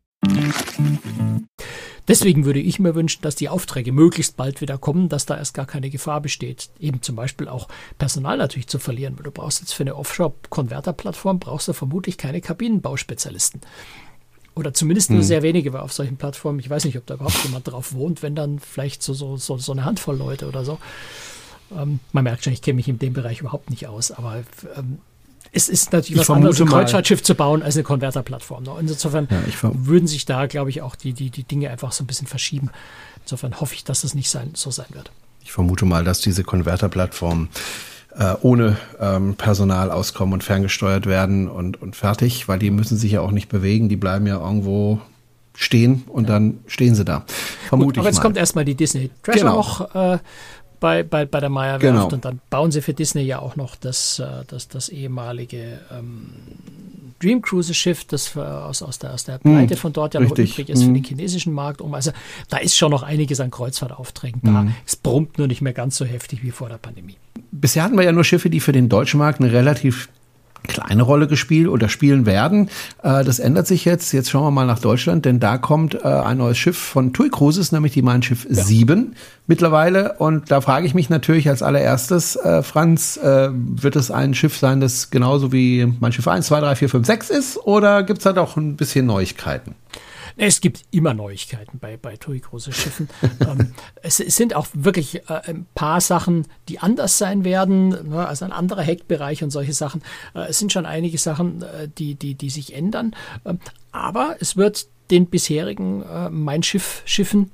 S3: Deswegen würde ich mir wünschen, dass die Aufträge möglichst bald wieder kommen, dass da erst gar keine Gefahr besteht, eben zum Beispiel auch Personal natürlich zu verlieren, weil du brauchst jetzt für eine Offshore-Konverter-Plattform brauchst du vermutlich keine Kabinenbauspezialisten. Oder zumindest nur hm. sehr wenige, weil auf solchen Plattformen, ich weiß nicht, ob da überhaupt jemand drauf wohnt, wenn dann vielleicht so, so, so, so eine Handvoll Leute oder so. Ähm, man merkt schon, ich kenne mich in dem Bereich überhaupt nicht aus, aber ähm, es ist natürlich was anderes, ein Kreuzfahrtschiff zu bauen als eine Konverterplattform. Ne? Insofern ja, würden sich da, glaube ich, auch die, die, die Dinge einfach so ein bisschen verschieben. Insofern hoffe ich, dass das nicht sein, so sein wird.
S2: Ich vermute mal, dass diese Konverterplattformen äh, ohne ähm, Personal auskommen und ferngesteuert werden und, und fertig, weil die müssen sich ja auch nicht bewegen, die bleiben ja irgendwo stehen und ja. dann stehen sie da. Vermute
S3: Gut, aber
S2: ich
S3: jetzt
S2: mal.
S3: kommt erstmal die Disney Treasure
S2: genau.
S3: noch äh, bei, bei, bei der Meyer
S2: genau.
S3: Werft und dann bauen sie für Disney ja auch noch das, äh, das, das ehemalige ähm, Dream Cruise Schiff, das für, aus, aus der, aus der Pleite hm, von dort ja noch übrig ist hm. für den chinesischen Markt um. Also da ist schon noch einiges an Kreuzfahrtaufträgen da. Hm. Es brummt nur nicht mehr ganz so heftig wie vor der Pandemie.
S2: Bisher hatten wir ja nur Schiffe, die für den deutschen Markt eine relativ kleine Rolle gespielt oder spielen werden. Äh, das ändert sich jetzt. Jetzt schauen wir mal nach Deutschland, denn da kommt äh, ein neues Schiff von TUI Cruises, nämlich die Mein Schiff ja. sieben mittlerweile. Und da frage ich mich natürlich als allererstes, äh, Franz, äh, wird es ein Schiff sein, das genauso wie Mein Schiff eins, zwei, drei, vier, fünf, sechs ist? Oder gibt es da doch ein bisschen Neuigkeiten?
S3: Es gibt immer Neuigkeiten bei, bei TUI große Schiffen. ähm, es, es sind auch wirklich äh, ein paar Sachen, die anders sein werden, ne, also ein anderer Heckbereich und solche Sachen. Äh, es sind schon einige Sachen, äh, die, die, die sich ändern. Ähm, aber es wird den bisherigen äh, Mein Schiff Schiffen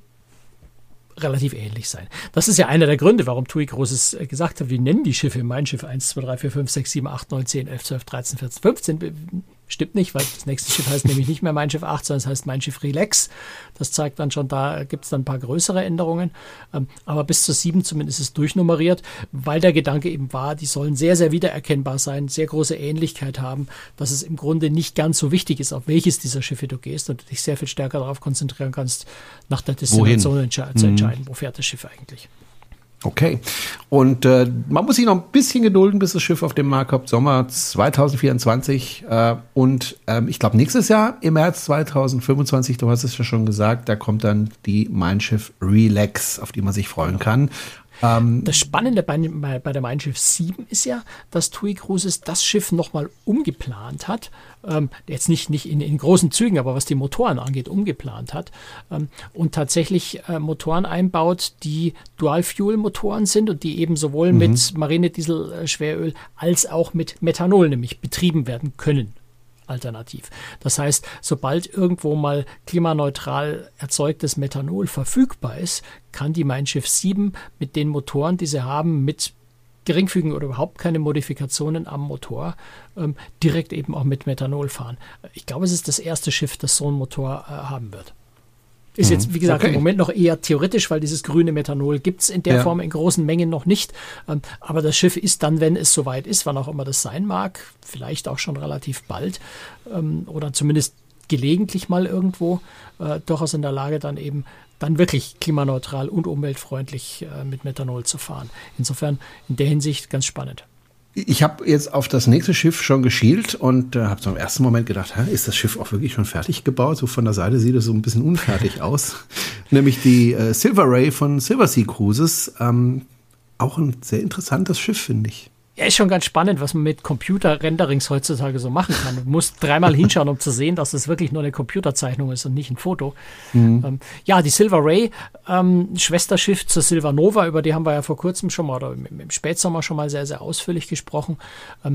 S3: relativ ähnlich sein. Das ist ja einer der Gründe, warum TUI Großes gesagt hat, wir nennen die Schiffe Mein Schiff eins, zwei, drei, vier, fünf, sechs, sieben, acht, neun, zehn, elf, zwölf, dreizehn, vierzehn, fünfzehn. Stimmt nicht, weil das nächste Schiff heißt nämlich nicht mehr Mein Schiff acht, sondern es heißt Mein Schiff Relax. Das zeigt dann schon, da gibt es dann ein paar größere Änderungen. Aber bis zu sieben zumindest ist es durchnummeriert, weil der Gedanke eben war, die sollen sehr, sehr wiedererkennbar sein, sehr große Ähnlichkeit haben, dass es im Grunde nicht ganz so wichtig ist, auf welches dieser Schiffe du gehst und du dich sehr viel stärker darauf konzentrieren kannst, nach der Destination entsche- zu entscheiden, wo fährt das Schiff eigentlich.
S2: Okay. Und äh, man muss sich noch ein bisschen gedulden, bis das Schiff auf dem Markt kommt. Sommer zwanzig vierundzwanzig. Äh, und ähm, ich glaube, nächstes Jahr im März zwanzig fünfundzwanzig, du hast es ja schon gesagt, da kommt dann die Mein Schiff Relax, auf die man sich freuen kann. Ähm,
S3: das Spannende bei, bei, bei der Mein Schiff sieben ist ja, dass TUI Cruises das Schiff nochmal umgeplant hat. Ähm, jetzt nicht, nicht in, in großen Zügen, aber was die Motoren angeht, umgeplant hat. Ähm, und tatsächlich äh, Motoren einbaut, die Dual-Fuel-Motoren sind und die eben sowohl mhm. mit Marinediesel, äh, Schweröl als auch mit Methanol nämlich betrieben werden können. Alternativ. Das heißt, sobald irgendwo mal klimaneutral erzeugtes Methanol verfügbar ist, kann die Mein Schiff sieben mit den Motoren, die sie haben, mit geringfügigen oder überhaupt keine Modifikationen am Motor, ähm, direkt eben auch mit Methanol fahren. Ich glaube, es ist das erste Schiff, das so einen Motor äh, haben wird. Ist jetzt, wie gesagt, okay. im Moment noch eher theoretisch, weil dieses grüne Methanol gibt es in der ja. Form in großen Mengen noch nicht. Ähm, aber das Schiff ist dann, wenn es soweit ist, wann auch immer das sein mag, vielleicht auch schon relativ bald ähm, oder zumindest gelegentlich mal irgendwo, äh, durchaus in der Lage, dann eben dann wirklich klimaneutral und umweltfreundlich äh, mit Methanol zu fahren. Insofern in der Hinsicht ganz spannend.
S2: Ich habe jetzt auf das nächste Schiff schon geschielt und äh, habe so im ersten Moment gedacht, hä, ist das Schiff auch wirklich schon fertig gebaut? So von der Seite sieht es so ein bisschen unfertig aus. Nämlich die äh, Silver Ray von Silversea Cruises. Ähm, auch ein sehr interessantes Schiff, finde ich.
S3: Ja, ist schon ganz spannend, was man mit Computer-Renderings heutzutage so machen kann. Man muss dreimal hinschauen, um zu sehen, dass das wirklich nur eine Computerzeichnung ist und nicht ein Foto. Mhm. Ähm, ja, die Silver Ray, ähm, Schwesterschiff zur Silver Nova, über die haben wir ja vor kurzem schon mal oder im, im Spätsommer schon mal sehr, sehr ausführlich gesprochen. Ähm,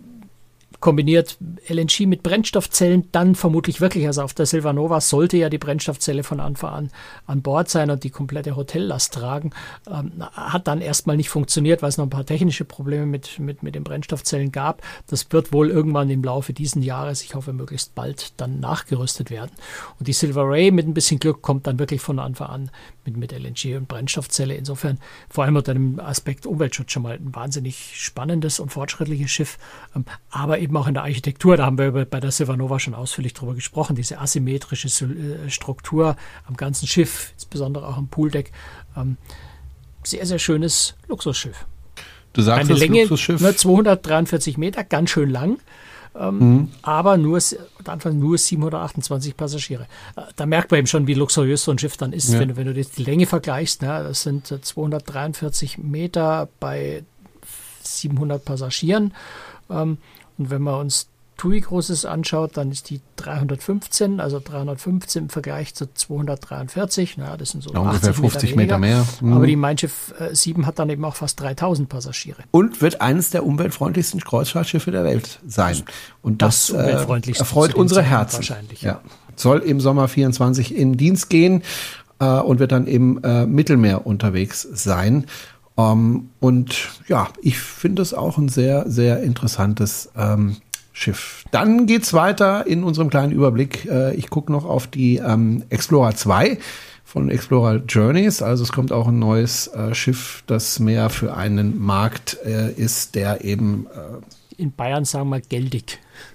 S3: kombiniert L N G mit Brennstoffzellen, dann vermutlich wirklich, also auf der Silver Nova sollte ja die Brennstoffzelle von Anfang an an Bord sein und die komplette Hotellast tragen. Ähm, hat dann erstmal nicht funktioniert, weil es noch ein paar technische Probleme mit, mit, mit den Brennstoffzellen gab. Das wird wohl irgendwann im Laufe dieses Jahres, ich hoffe möglichst bald, dann nachgerüstet werden. Und die Silver Ray mit ein bisschen Glück kommt dann wirklich von Anfang an mit, mit L N G und Brennstoffzelle. Insofern vor allem unter dem Aspekt Umweltschutz schon mal ein wahnsinnig spannendes und fortschrittliches Schiff, ähm, aber eben auch in der Architektur, da haben wir bei der Silver Nova schon ausführlich drüber gesprochen, diese asymmetrische Struktur am ganzen Schiff, insbesondere auch am Pooldeck. Ähm, sehr, sehr schönes Luxusschiff.
S2: Du sagst
S3: eine
S2: das
S3: Länge,
S2: Luxusschiff?
S3: Ne, zweihundertdreiundvierzig Meter, ganz schön lang, ähm, mhm. aber nur, Anfang nur siebenhundertachtundzwanzig Passagiere. Äh, da merkt man eben schon, wie luxuriös so ein Schiff dann ist, ja. wenn, wenn du die Länge vergleichst. Ne, das sind äh, zweihundertdreiundvierzig Meter bei siebenhundert Passagieren. Ähm, Und wenn man uns TUI Großes anschaut, dann ist die dreihundertfünfzehn, also dreihundertfünfzehn im Vergleich zu zweihundertdreiundvierzig. Na, das sind so
S2: ja, ungefähr fünfzig Meter, Meter mehr.
S3: Mhm. Aber die Mein Schiff äh, sieben hat dann eben auch fast dreitausend Passagiere.
S2: Und wird eines der umweltfreundlichsten Kreuzfahrtschiffe der Welt sein. Und das,
S3: das umweltfreundlichste
S2: äh, erfreut unsere Herzen.
S3: Wahrscheinlich.
S2: Ja. Soll im Sommer vierundzwanzig in Dienst gehen. äh, und wird dann im äh, Mittelmeer unterwegs sein. Ähm, und ja, ich finde es auch ein sehr, sehr interessantes ähm, Schiff. Dann geht's weiter in unserem kleinen Überblick. Äh, ich gucke noch auf die ähm, Explorer zwei von Explorer Journeys. Also es kommt auch ein neues äh, Schiff, das mehr für einen Markt äh, ist, der eben äh
S3: in Bayern sagen wir geldig.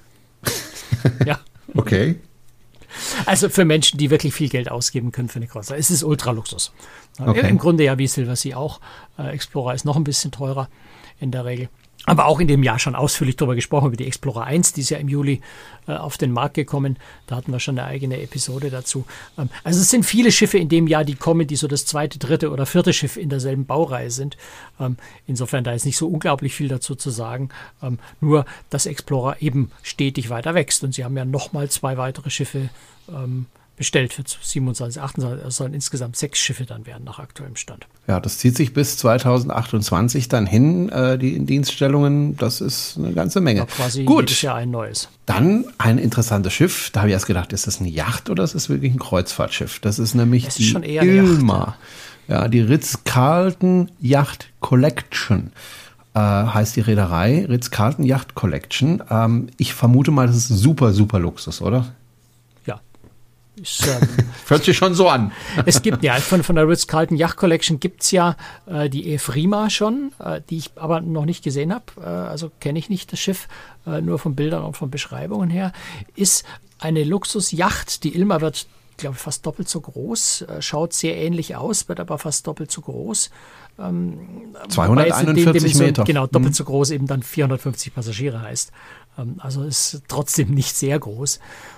S3: Ja.
S2: Okay.
S3: Also für Menschen, die wirklich viel Geld ausgeben können für eine Kreuzfahrt. Es ist Ultraluxus.
S2: Okay.
S3: Im Grunde ja wie Silver Sea auch. Äh, Explorer ist noch ein bisschen teurer in der Regel. Aber auch in dem Jahr schon ausführlich darüber gesprochen, über die Explorer eins, die ist ja im Juli äh, auf den Markt gekommen. Da hatten wir schon eine eigene Episode dazu. Ähm, also es sind viele Schiffe in dem Jahr, die kommen, die so das zweite, dritte oder vierte Schiff in derselben Baureihe sind. Ähm, insofern da ist nicht so unglaublich viel dazu zu sagen. Ähm, nur, dass Explorer eben stetig weiter wächst. Und sie haben ja nochmal zwei weitere Schiffe ähm, bestellt für siebenundzwanzig, achtundzwanzig. Es sollen insgesamt sechs Schiffe dann werden nach aktuellem Stand.
S2: Ja, das zieht sich bis zweitausendachtundzwanzig dann hin, äh, die Indienststellungen. Das ist eine ganze Menge.
S3: Ja, quasi
S2: Gut.
S3: Jedes Jahr ein neues.
S2: Dann ein interessantes Schiff. Da habe ich erst gedacht, ist das eine Yacht oder ist das wirklich ein Kreuzfahrtschiff? Das ist nämlich
S3: Das ist
S2: die
S3: schon eher eine
S2: Ilma. Ja. ja, die Ritz-Carlton Yacht Collection. Äh, heißt die Reederei. Ritz-Carlton Yacht Collection. Ähm, ich vermute mal, das ist super, super Luxus, oder?
S3: Ist, ähm,
S2: Hört sich schon so an.
S3: Es gibt ja von, von der Ritz-Carlton Yacht Collection gibt es ja äh, die Efrima schon, äh, die ich aber noch nicht gesehen habe. Äh, also kenne ich nicht das Schiff, äh, nur von Bildern und von Beschreibungen her. Ist eine Luxusjacht. Die Ilma wird, glaube ich, fast doppelt so groß. Äh, schaut sehr ähnlich aus, wird aber fast doppelt so groß. Ähm,
S2: zweihunderteinundvierzig Meter.
S3: Genau, doppelt
S2: mhm.
S3: so groß, eben dann vierhundertfünfzig Passagiere heißt. Ähm, also ist trotzdem nicht sehr groß.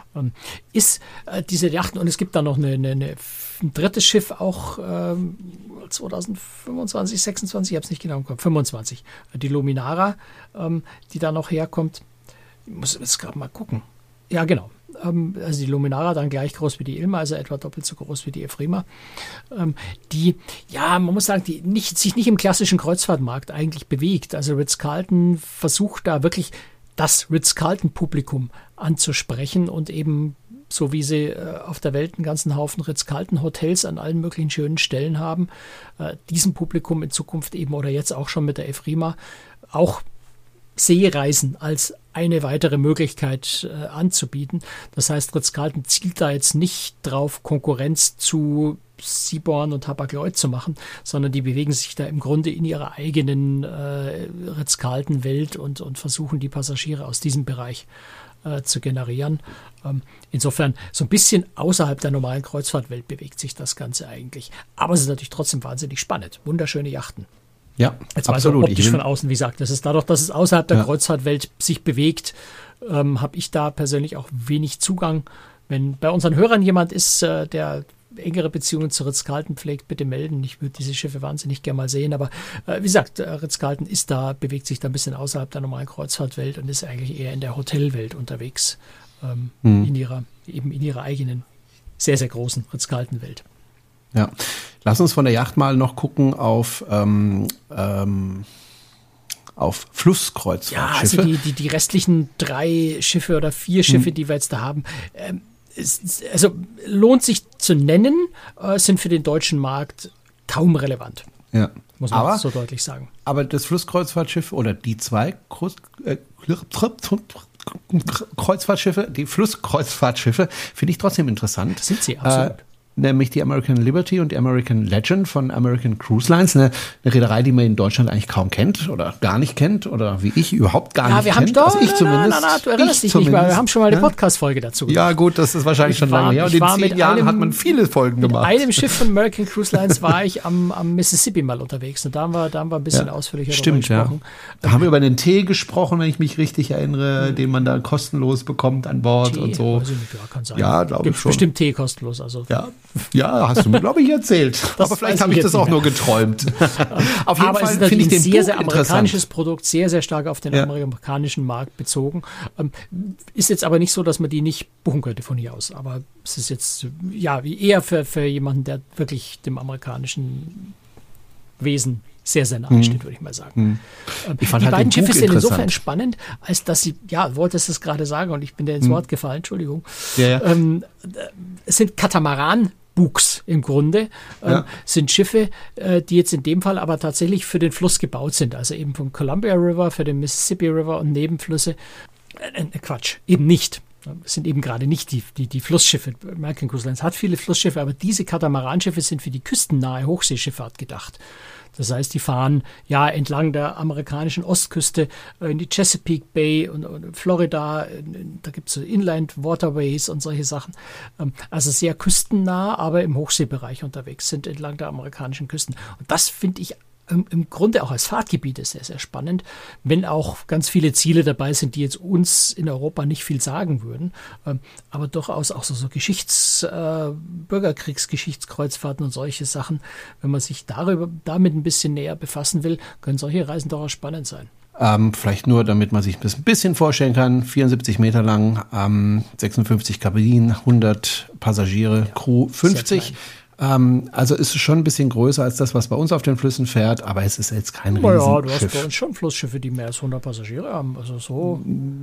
S3: Ist äh, diese Yachten, und es gibt da noch eine, eine, eine, ein drittes Schiff, auch ähm, zweitausendfünfundzwanzig, sechsundzwanzig, ich habe es nicht genau im Kopf, fünfundzwanzig, die Luminara, ähm, die da noch herkommt. Ich muss jetzt gerade mal gucken. Ja, genau. Ähm, also die Luminara dann gleich groß wie die Ilma, also etwa doppelt so groß wie die Efrima. Ähm, die, ja, man muss sagen, die nicht, sich nicht im klassischen Kreuzfahrtmarkt eigentlich bewegt. Also Ritz-Carlton versucht da wirklich das Ritz-Carlton-Publikum anzusprechen und eben, so wie sie äh, auf der Welt einen ganzen Haufen Ritz-Carlton-Hotels an allen möglichen schönen Stellen haben, äh, diesem Publikum in Zukunft eben oder jetzt auch schon mit der Efrima auch Seereisen als eine weitere Möglichkeit äh, anzubieten. Das heißt, Ritz-Carlton zielt da jetzt nicht drauf, Konkurrenz zu Seabourn und Hapag-Lloyd zu machen, sondern die bewegen sich da im Grunde in ihrer eigenen äh, Ritz-Carlton-Welt und, und versuchen, die Passagiere aus diesem Bereich äh, zu generieren. Ähm, insofern so ein bisschen außerhalb der normalen Kreuzfahrtwelt bewegt sich das Ganze eigentlich. Aber es ist natürlich trotzdem wahnsinnig spannend. Wunderschöne Yachten.
S2: Ja,
S3: Jetzt mal
S2: absolut.
S3: so optisch von außen, wie gesagt, das ist dadurch, dass es außerhalb der
S2: ja.
S3: Kreuzfahrtwelt sich bewegt, ähm, habe ich da persönlich auch wenig Zugang. Wenn bei unseren Hörern jemand ist, äh, der engere Beziehungen zu Ritz-Carlton pflegt, bitte melden. Ich würde diese Schiffe wahnsinnig gerne mal sehen, aber äh, wie gesagt, äh, Ritz-Carlton ist da, bewegt sich da ein bisschen außerhalb der normalen Kreuzfahrtwelt und ist eigentlich eher in der Hotelwelt unterwegs, ähm, hm. in ihrer, eben in ihrer eigenen, sehr, sehr großen Ritz-Carlton-Welt.
S2: Ja, lass uns von der Yacht mal noch gucken auf ähm, ähm, auf Flusskreuzfahrtschiffe.
S3: Ja, also die, die, die restlichen drei Schiffe oder vier Schiffe, hm. die wir jetzt da haben, ähm, es, also lohnt sich zu nennen, äh, sind für den deutschen Markt kaum relevant.
S2: Ja.
S3: Muss man
S2: aber,
S3: so deutlich sagen.
S2: Aber das Flusskreuzfahrtschiff oder die zwei Kreuz, äh, Kreuzfahrtschiffe, die Flusskreuzfahrtschiffe, finde ich trotzdem interessant.
S3: Sind sie, absolut.
S2: Äh, nämlich die American Liberty und die American Legend von American Cruise Lines, eine, eine Reederei, die man in Deutschland eigentlich kaum kennt oder gar nicht kennt oder wie ich überhaupt gar
S3: ja,
S2: nicht
S3: wir
S2: kennt.
S3: Haben doch,
S2: also ich zumindest.
S3: Na, na, na, du erinnerst dich nicht mal, wir haben schon mal eine Podcast-Folge dazu gemacht.
S2: Ja gut, das ist wahrscheinlich
S3: ich
S2: schon
S3: war,
S2: lange her und in zehn Jahren
S3: einem,
S2: hat man viele Folgen
S3: mit
S2: gemacht.
S3: Mit einem Schiff von American Cruise Lines war ich am, am Mississippi mal unterwegs und da haben wir, da haben wir ein bisschen
S2: ja,
S3: ausführlicher
S2: stimmt,
S3: darüber gesprochen.
S2: Ja. Da haben wir über einen Tee gesprochen, wenn ich mich richtig erinnere, mhm. den man da kostenlos bekommt an Bord
S3: Tee,
S2: und so.
S3: Weiß ich nicht, ja, kann sein.
S2: Ja, glaube ich schon.
S3: Bestimmt Tee kostenlos. Also.
S2: Ja, ja, hast du mir, glaube ich, erzählt.
S3: Das
S2: aber vielleicht habe ich das auch nur geträumt. Auf jeden
S3: aber
S2: Fall
S3: es ist
S2: finde ich
S3: ein
S2: den
S3: sehr,
S2: Buch
S3: sehr amerikanisches Produkt, sehr, sehr stark auf den
S2: ja.
S3: amerikanischen Markt bezogen. Ähm, ist jetzt aber nicht so, dass man die nicht buchen könnte von hier aus. Aber es ist jetzt ja eher für, für jemanden, der wirklich dem amerikanischen Wesen sehr, sehr nahe steht, würde ich mal sagen.
S2: Hm. Ich fand
S3: die
S2: halt
S3: beiden Schiffe sind insofern
S2: interessant.
S3: spannend, als dass sie, ja, wolltest es gerade sagen und ich bin dir ins
S2: hm.
S3: Wort gefallen, Entschuldigung.
S2: Ja, ja.
S3: Ähm, es sind Katamaran Bugs im Grunde, ähm, ja. sind Schiffe, äh, die jetzt in dem Fall aber tatsächlich für den Fluss gebaut sind. Also eben vom Columbia River, für den Mississippi River und Nebenflüsse. Äh, äh, Quatsch, eben nicht. Es sind eben gerade nicht die, die, die Flussschiffe. American Cruise Lines hat viele Flussschiffe, aber diese Katamaranschiffe sind für die küstennahe Hochseeschifffahrt gedacht. Das heißt, die fahren ja entlang der amerikanischen Ostküste in die Chesapeake Bay und, und Florida. Da gibt es so Inland Waterways und solche Sachen. Also sehr küstennah, aber im Hochseebereich unterwegs sind entlang der amerikanischen Küsten. Und das finde ich im Grunde auch als Fahrtgebiete sehr, sehr spannend, wenn auch ganz viele Ziele dabei sind, die jetzt uns in Europa nicht viel sagen würden, aber durchaus auch so, so Geschichts-, äh, Bürgerkriegsgeschichtskreuzfahrten und solche Sachen. Wenn man sich darüber, damit ein bisschen näher befassen will, können solche Reisen durchaus spannend sein.
S2: Ähm, vielleicht nur, damit man sich das ein bisschen vorstellen kann, vierundsiebzig Meter lang, ähm, sechsundfünfzig Kabinen, hundert Passagiere, ja, Crew fünfzig. Ähm, also ist es schon ein bisschen größer als das, was bei uns auf den Flüssen fährt, aber es ist jetzt kein Riesenschiff.
S3: Ja, du hast bei uns schon Flussschiffe, die mehr als hundert Passagiere haben. Also so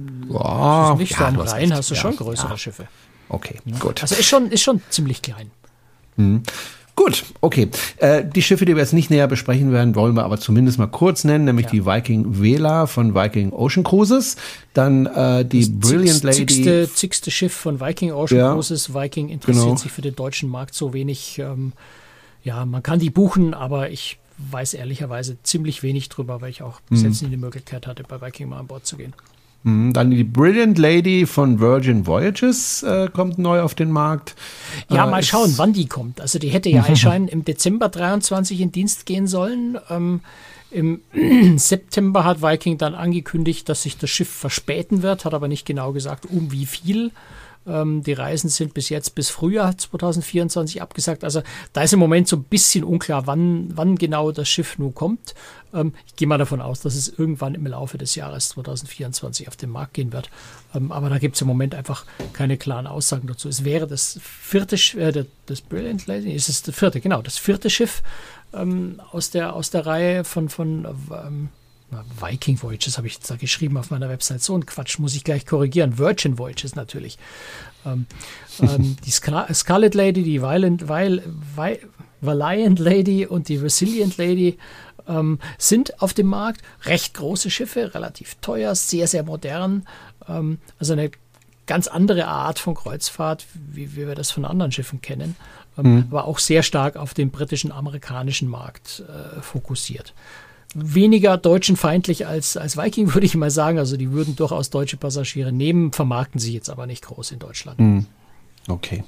S2: ja,
S3: ist nicht
S2: ja,
S3: so am
S2: du hast
S3: Rhein
S2: recht.
S3: hast du
S2: Ja,
S3: schon größere
S2: ja.
S3: Schiffe.
S2: Okay,
S3: Ja.
S2: gut.
S3: Also ist schon, ist schon ziemlich klein.
S2: Mhm. Gut, okay. Äh, die Schiffe, die wir jetzt nicht näher besprechen werden, wollen wir aber zumindest mal kurz nennen, nämlich
S3: Ja.
S2: die Viking Vela von Viking Ocean Cruises, dann äh, die
S3: Das
S2: Brilliant
S3: zigste,
S2: Lady.
S3: Zigste, zigste Schiff von Viking Ocean
S2: Ja.
S3: Cruises. Viking interessiert
S2: Genau.
S3: sich für den deutschen Markt so wenig. Ähm, ja, man kann die buchen, aber ich weiß ehrlicherweise ziemlich wenig drüber, weil ich auch bis
S2: Mhm.
S3: jetzt nie die Möglichkeit hatte, bei Viking mal an Bord zu gehen.
S2: Mhm, dann die Brilliant Lady von Virgin Voyages äh, kommt neu auf den Markt.
S3: Ja,
S2: äh,
S3: mal
S2: ist-
S3: schauen, wann die kommt. Also die hätte ja anscheinend im Dezember dreiundzwanzig in Dienst gehen sollen. Ähm, Im September hat Viking dann angekündigt, dass sich das Schiff verspäten wird, hat aber nicht genau gesagt, um wie viel. Ähm, die Reisen sind bis jetzt bis Frühjahr zwanzig vierundzwanzig abgesagt. Also da ist im Moment so ein bisschen unklar, wann, wann genau das Schiff nun kommt. Ähm, ich gehe mal davon aus, dass es irgendwann im Laufe des Jahres zwanzig vierundzwanzig auf den Markt gehen wird. Ähm, aber da gibt es im Moment einfach keine klaren Aussagen dazu. Es wäre das vierte, Sch- äh, das Brilliant Lady, es ist das vierte, genau, das vierte Schiff ähm, aus der, aus der Reihe von, von ähm, Viking Voyages habe ich jetzt da geschrieben auf meiner Website. So ein Quatsch, muss ich gleich korrigieren. Virgin Voyages natürlich. Ähm, ähm, die Scar- Scarlet Lady, die Violent, Viol- Vi- Valiant Lady und die Resilient Lady ähm, sind auf dem Markt. Recht große Schiffe, relativ teuer, sehr, sehr modern. Ähm, also eine ganz andere Art von Kreuzfahrt, wie, wie wir das von anderen Schiffen kennen. Ähm, mhm. Aber auch sehr stark auf den britischen, amerikanischen Markt äh, fokussiert. Weniger deutschenfeindlich als, als Viking, würde ich mal sagen. Also die würden durchaus deutsche Passagiere nehmen, vermarkten sie jetzt aber nicht groß in Deutschland.
S2: Mhm. Okay.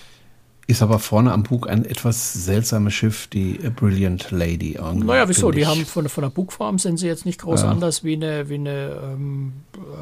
S2: Ist aber vorne am Bug ein etwas seltsames Schiff, die Brilliant Lady. Irgendwie,
S3: Naja, wieso?
S2: finde
S3: Die
S2: ich.
S3: haben von, von der Bugform sind sie jetzt nicht groß
S2: Ja.
S3: anders wie eine, wie eine ähm,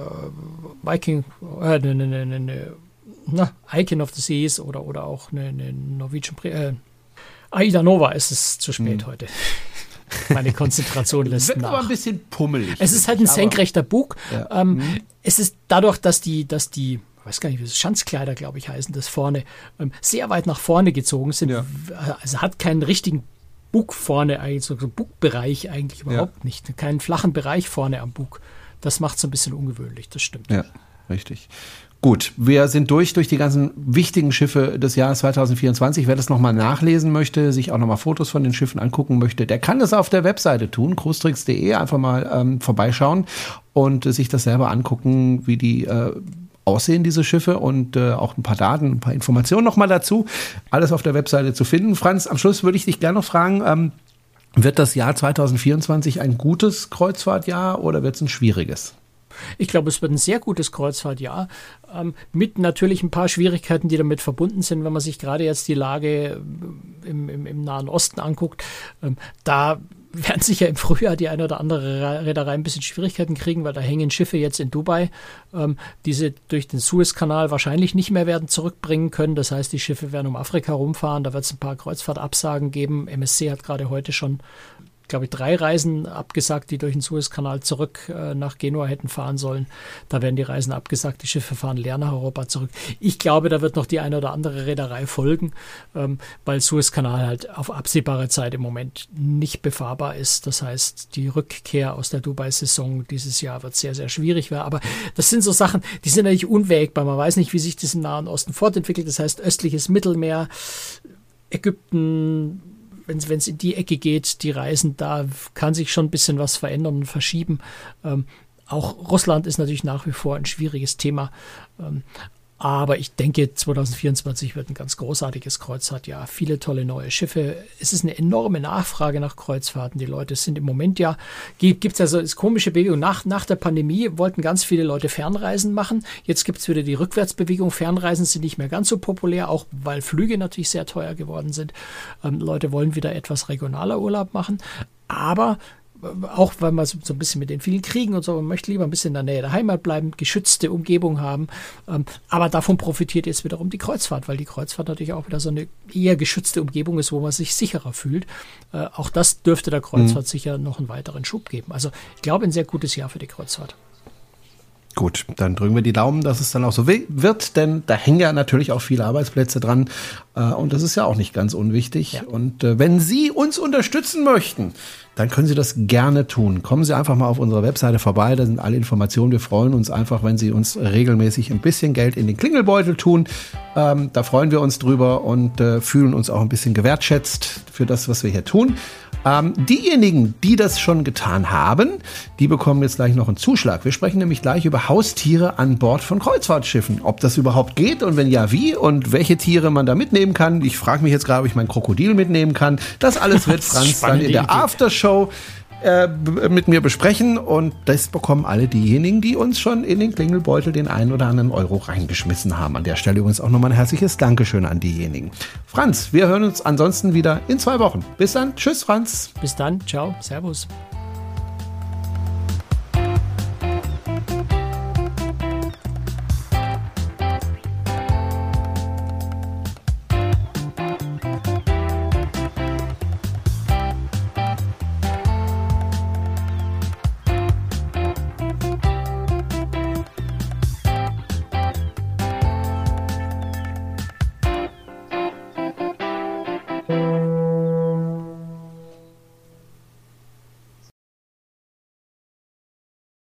S3: äh, Viking, äh, eine, eine, eine, eine na, Icon of the Seas oder, oder auch eine, eine Norwegian, Pri- äh, Aida Nova ist es zu spät
S2: Mhm.
S3: heute. Meine Konzentration lässt
S2: Wird aber ein
S3: nach.
S2: bisschen pummelig.
S3: Es ist halt ein
S2: aber-
S3: senkrechter Bug.
S2: Ja.
S3: Ähm,
S2: Mhm.
S3: Es ist dadurch, dass die, dass die, ich weiß gar nicht, wie das Schanzkleider, glaube ich, heißen, das vorne, ähm, sehr weit nach vorne gezogen sind.
S2: Ja.
S3: Also hat keinen richtigen Bug vorne, eigentlich so einen Bugbereich eigentlich überhaupt nicht. Keinen flachen Bereich vorne am Bug. Das macht es ein bisschen ungewöhnlich, das stimmt.
S2: Ja, richtig. Gut, wir sind durch durch die ganzen wichtigen Schiffe des Jahres zwanzig vierundzwanzig. Wer das nochmal nachlesen möchte, sich auch nochmal Fotos von den Schiffen angucken möchte, der kann das auf der Webseite tun, cruistricks punkt de, einfach mal ähm, vorbeischauen und äh, sich das selber angucken, wie die äh, aussehen, diese Schiffe, und äh, auch ein paar Daten, ein paar Informationen nochmal dazu. Alles auf der Webseite zu finden. Franz, am Schluss würde ich dich gerne noch fragen, ähm, wird das Jahr zwanzig vierundzwanzig ein gutes Kreuzfahrtjahr oder wird es ein schwieriges?
S3: Ich glaube, es wird ein sehr gutes Kreuzfahrtjahr, ähm, mit natürlich ein paar Schwierigkeiten, die damit verbunden sind, wenn man sich gerade jetzt die Lage im, im, im Nahen Osten anguckt. Ähm, da werden sicher im Frühjahr die eine oder andere Reederei ein bisschen Schwierigkeiten kriegen, weil da hängen Schiffe jetzt in Dubai, ähm, die sie durch den Suezkanal wahrscheinlich nicht mehr werden zurückbringen können. Das heißt, die Schiffe werden um Afrika rumfahren, da wird es ein paar Kreuzfahrtabsagen geben. M S C hat gerade heute schon, glaube ich, drei Reisen abgesagt, die durch den Suezkanal zurück äh, nach Genua hätten fahren sollen. Da werden die Reisen abgesagt, die Schiffe fahren leer nach Europa zurück. Ich glaube, da wird noch die eine oder andere Reederei folgen, ähm, weil Suezkanal halt auf absehbare Zeit im Moment nicht befahrbar ist. Das heißt, die Rückkehr aus der Dubai-Saison dieses Jahr wird sehr, sehr schwierig werden. Aber das sind so Sachen, die sind natürlich unwägbar. Man weiß nicht, wie sich das im Nahen Osten fortentwickelt. Das heißt, östliches Mittelmeer Ägypten, wenn es in die Ecke geht, die Reisen, da kann sich schon ein bisschen was verändern und verschieben. Ähm, auch Russland ist natürlich nach wie vor ein schwieriges Thema. Ähm, aber ich denke, zwanzig vierundzwanzig wird ein ganz großartiges Kreuzfahrtjahr. Viele tolle neue Schiffe. Es ist eine enorme Nachfrage nach Kreuzfahrten. Die Leute sind im Moment ja, gibt es ja so das komische Bewegung. Nach, nach der Pandemie wollten ganz viele Leute Fernreisen machen. Jetzt gibt es wieder die Rückwärtsbewegung. Fernreisen sind nicht mehr ganz so populär, auch weil Flüge natürlich sehr teuer geworden sind. Ähm, Leute wollen wieder etwas regionaler Urlaub machen. Aber auch weil man so, so ein bisschen mit den vielen Kriegen und so, man möchte lieber ein bisschen in der Nähe der Heimat bleiben, geschützte Umgebung haben. Ähm, aber davon profitiert jetzt wiederum die Kreuzfahrt, weil die Kreuzfahrt natürlich auch wieder so eine eher geschützte Umgebung ist, wo man sich sicherer fühlt. Äh, auch das dürfte der Kreuzfahrt mhm. sicher noch einen weiteren Schub geben. Also ich glaube, ein sehr gutes Jahr für die Kreuzfahrt.
S2: Gut, dann drücken wir die Daumen, dass es dann auch so wird, denn da hängen ja natürlich auch viele Arbeitsplätze dran äh, und das ist ja auch nicht ganz unwichtig. Ja. Und äh, wenn Sie uns unterstützen möchten, dann können Sie das gerne tun. Kommen Sie einfach mal auf unserer Webseite vorbei, da sind alle Informationen. Wir freuen uns einfach, wenn Sie uns regelmäßig ein bisschen Geld in den Klingelbeutel tun. Ähm, da freuen wir uns drüber und äh, fühlen uns auch ein bisschen gewertschätzt für das, was wir hier tun. Ähm, diejenigen, die das schon getan haben, die bekommen jetzt gleich noch einen Zuschlag. Wir sprechen nämlich gleich über Haustiere an Bord von Kreuzfahrtschiffen. Ob das überhaupt geht und wenn ja, wie und welche Tiere man da mitnehmen kann. Ich frage mich jetzt gerade, ob ich mein Krokodil mitnehmen kann. Das alles wird Franz dann in der Aftershow äh, b- mit mir besprechen und das bekommen alle diejenigen, die uns schon in den Klingelbeutel den einen oder anderen Euro reingeschmissen haben. An der Stelle übrigens auch nochmal ein herzliches Dankeschön an diejenigen. Franz, wir hören uns ansonsten wieder in zwei Wochen. Bis dann. Tschüss, Franz.
S3: Bis dann. Ciao. Servus.